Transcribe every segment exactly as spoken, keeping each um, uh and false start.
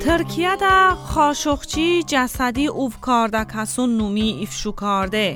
Türkiye'de خاشقچی جسدی اوفکارده کسون نومی افشو کرده.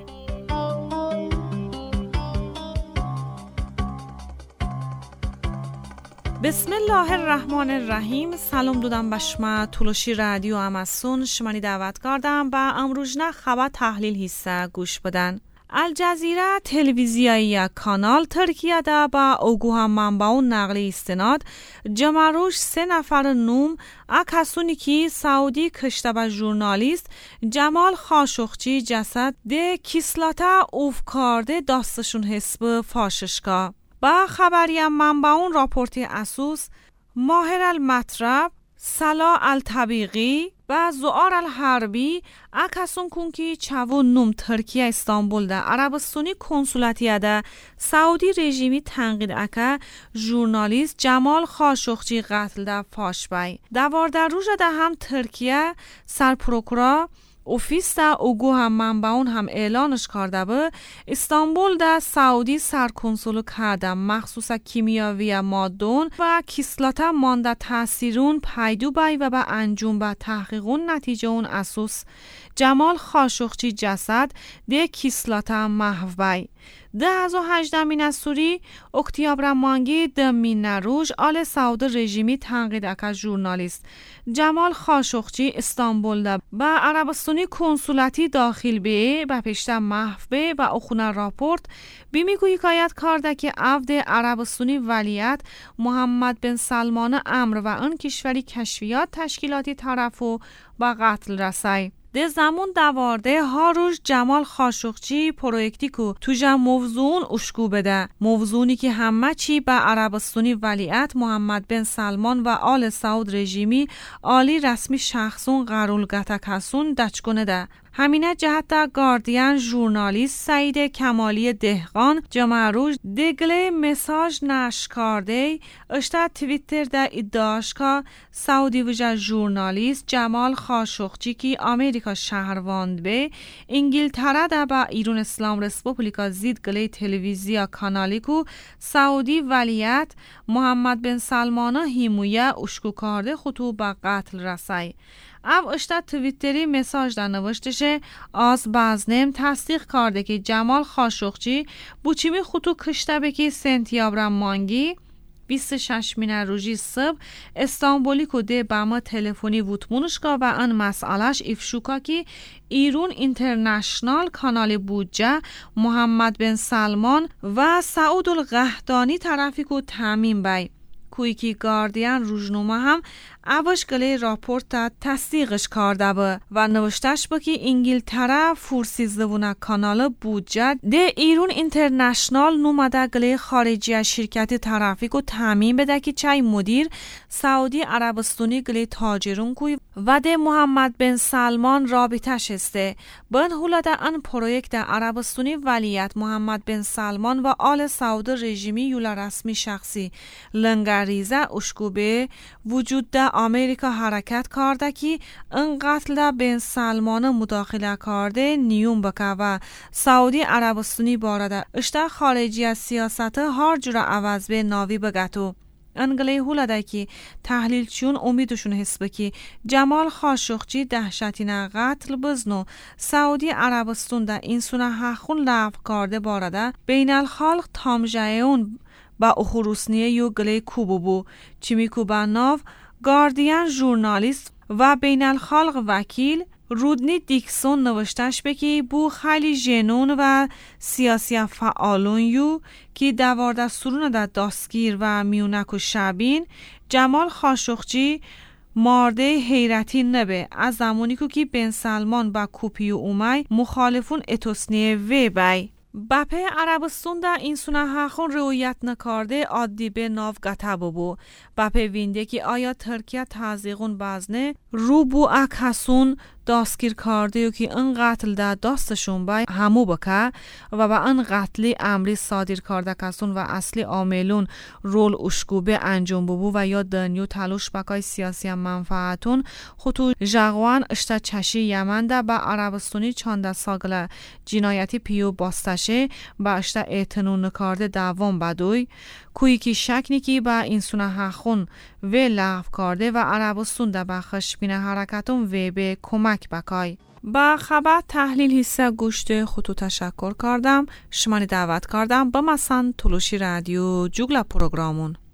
بسم الله الرحمن الرحیم. سلام دودم بشما تولوشی رادیو اماسون شمانی دعوت کردم با امروزنه خبر تحلیل حصه گوش بدن. الجزیره تلویزیایی کانال ترکیه با اوگوه منبع نقلی استناد جمعروش سه نفر نوم اکسونی که سعودی کشته به ژورنالیست جمال خاشقچی جسد ده کیسلاتا اوفکارده داستشون حسب فاششکا. با خبری منبعون راپورتی اسوس ماهر المطرب سلا الطبیقی و زوار الحربی اکسون کنکی چوون نوم ترکیه استانبول ده عربستانی کنسولاتیه ده سعودی رژیمی تنقید اکا ژورنالیست جمال خاشقچی قتل ده فاش بای دوارده روژه ده هم ترکیه سرپروکورا اوفیس ده اوگو هم منبعون هم اعلانش کرده به استانبول ده سعودی سرکنسولو کرده مخصوص کیمیاوی مادون و کیسلاتا مانده تاثیرون پیدو بای و به انجام به تحقیقون نتیجه اون اساس جمال خاشقچی جسد ده کیسلاتا محو بای. ده از و هجدمین از سوری اکتیابر مانگی ده مین روژ آل سعود رژیمی تنقید اکا ژورنالیست جمال خاشقچی استانبول ده با عربستانی کنسولاتی داخل به و پیشتر محو به و اخونه راپورت بیمیگویی کایت کرده که عفد عربستانی ولیت محمد بن سلمان امر و آن کشوری کشفیات تشکیلاتی طرفو با قتل رسای. ده زمان دوارده ها روش جمال خاشقچی پرویکتی کو توجه موضوعون اشکو بده موضوعی که همه چی به عربستانی ولیعت محمد بن سلمان و آل سعود رژیمی آلی رسمی شخصون قرول گتا کسون دچگونه ده. همینه جهت در گاردین ژورنالیست سعید کمالی دهقان جمعروش دگله مساج نشکارده اشتا تویتر در ادعاش که سعودی وجه ژورنالیست جمال خاشقچی که امریکا شهرواند به انگلتره در با ایران اسلام رسپوبلیکا زید گله تلویزیا کانالی کو سعودی ولیت محمد بن سلمان هیمویه اشکو کرده خطو با قتل رسای. او اشتا تویتری مساج در نوشتشه از بازنم تصدیق کرده که جمال خاشقچی بوچیمی خطو کشته بکی سنتیابر مانگی بیست و ششمین روژی صبح استانبولی که ده با ما تلفنی وطمونشگاه و ان مسئلهش افشوکا که ایرون اینترنشنال کانال بودجه محمد بن سلمان و سعود القحطانی طرفی که تامین بای کوی که گاردین روزنامه هم اوش گله راپورت تا تصدیقش کرده با و نوشتش با که انگلتره فورسیزدونه کانال بودجه ده ایرون اینترنشنال نومده گله خارجی شرکت ترافیک و تامین بده که چای مدیر سعودی عربستانی گله تاجرون کوی و ده محمد بن سلمان رابطش استه بن هولاده ان پرویکت عربستانی ولیت محمد بن سلمان و آل سعود رژیمی یولا رسمی شخصی لنگریزه اشکوبه وجود ده امریکا حرکت کرده که این قتل بن سلمان مداخله کرده نیوم بکه و سعودی عربستانی بارده اشتا خارجی از سیاست هر جور عوض به ناوی بگتو. انگله هولاده که تحلیل چون امیدشون حس بکی جمال خاشقچی دهشتین قتل بزنو سعودی عربستان ده این سونه حقون لعب کرده بارده بین الخالق تامجهون با اخروسنیه یو گله کوبو بو چیمی کوبا ناو گاردین ژورنالیست و بین الخالق وکیل رودنی دیکسون نوشتش بکی بو خیلی جنون و سیاسی فعالون یو که دوارده سرون در دستگیر و میونک و شبین جمال خاشقچی مارده حیرتی نبه از زمانی که بن سلمان با کوپی و اومای مخالفون اتوسنیه وی بای بپه عربستان در این سونه حقون رویت نکارده عادی به ناو گتابو بو بپه وینده که آیا ترکیه تازیقون بازنه رو بو اکسون داستگیر کرده و که این قتل ده داستشون بای همو بکه و با این قتلی امری صادر کرده کسون و اصلی عاملون رول اشکوبه انجام ببو و یا دنیو تلوش بکای سیاسی منفعتون خطو جغوان اشتا چشی یمن ده با عربستانی چانده ساگل جنایتی پیو باستشه با اشتا اعتنون نکارده دوام بدوی کویی که شک نیکی با اینسونه حخون و لغو کرده و عربستون ده با خشبین حرکتون و به کمک بکای. با خبر تحلیل حصه گوشت خطو تشکر کردم. شمانی دعوت کردم با مثلا تلوشی رادیو جوگل پروگرامون.